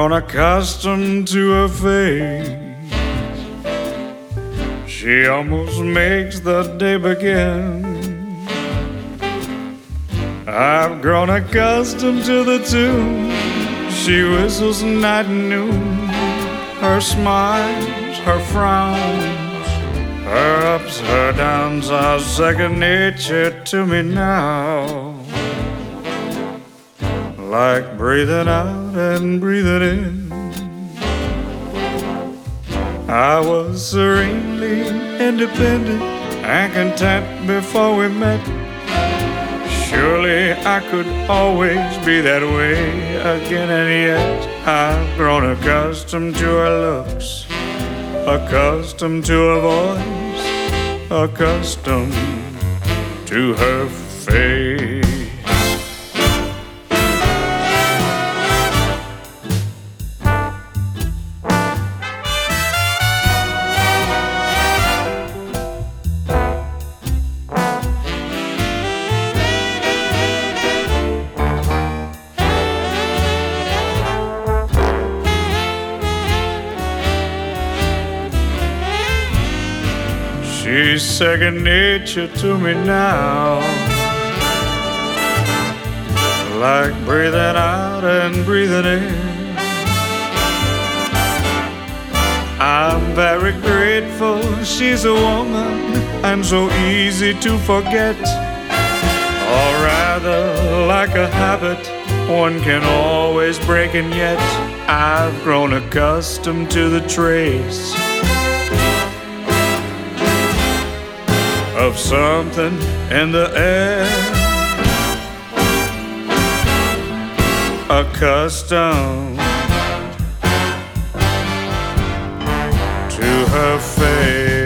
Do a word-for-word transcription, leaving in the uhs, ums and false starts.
grown accustomed to her face. She almost makes the day begin. I've grown accustomed to the tune she whistles night and noon. Her smiles, her frowns, her ups, her downs are second nature to me now. Like breathing out and breathing in. I was serenely independent and content before we met. Surely I could always be that way again, and yet I've grown accustomed to her looks, accustomed to her voice, accustomed to her face. She's second nature to me now. Like breathing out and breathing in. I'm very grateful she's a woman and so easy to forget. Or rather, like a habit one can always break, and yet I've grown accustomed to the trace of something in the air, accustomed to her face.